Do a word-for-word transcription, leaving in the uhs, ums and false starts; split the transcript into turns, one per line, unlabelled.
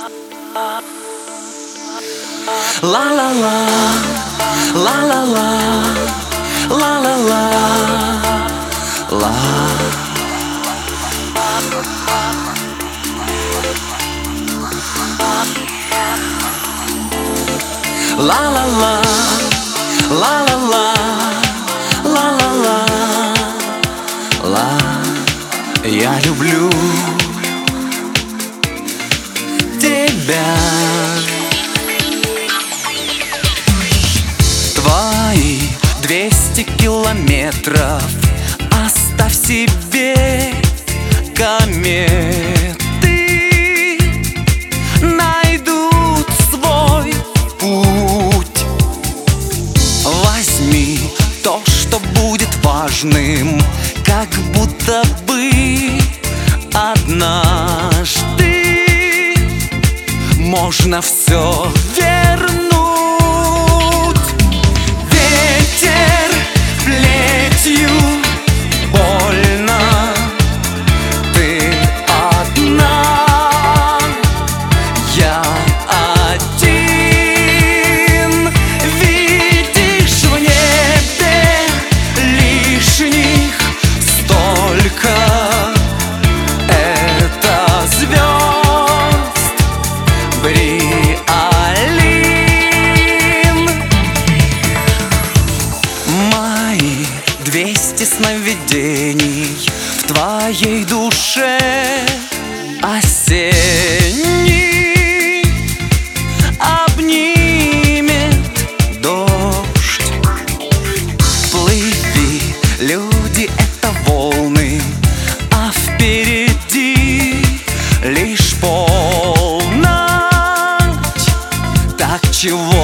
La la la, la la la, la la la, la. La la la, la la la, la la la, la. Я люблю тебя. Твои двести километров оставь себе, кометы найдут свой путь. Возьми то, что будет важным, как будто бы однажды можно все вернуть. Ветер плетью больно, ты одна, я один. Видишь в небе лишних столько, это звезд Бриолин. Мои двести сновидений в твоей душе осенний обнимет дождь. Плыви, люди, это волны, а впереди лишь полночь. Так чего